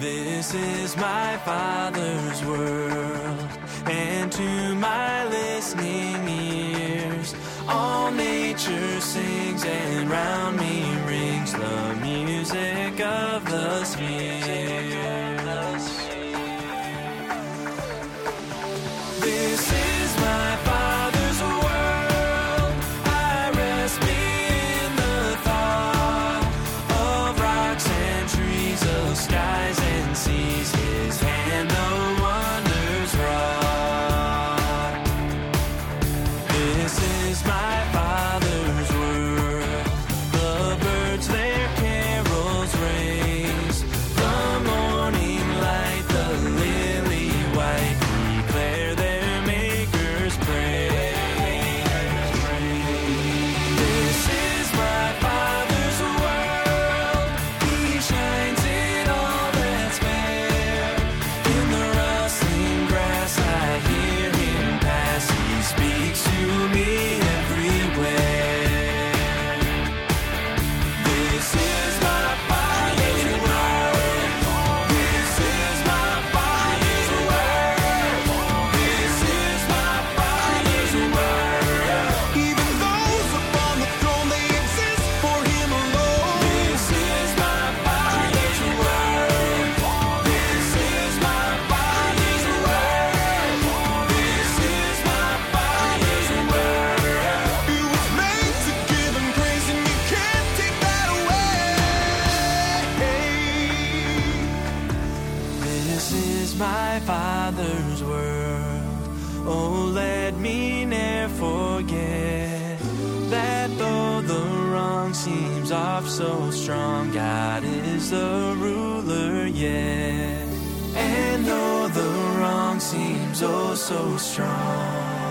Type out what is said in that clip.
This is my Father's world, and to my listening ears, all nature sings, and round me rings the music of the spheres. This is my Father's world. I rest me in the thought of rocks and trees, of skies and seas. His hand the wonders wrought. This is my Father's world. The birds their carols raise. The morning light, the lily white, declare their Maker's praise. This is my Father's world. He shines in all that's fair. In the rustling grass I hear him pass. He speaks to me everywhere. This is my Father's world. This is my Father's world. This is my Father's world. Even those upon the throne, they exist for him alone. This is my Father's world. This is my Father's world. This is my Father's world. It was made to give him praise, and you can't take that away. This is my Father's world. Oh, let me ne'er forget that though the wrong seems oft so strong, God is the ruler yet. And though the wrong seems oh so strong,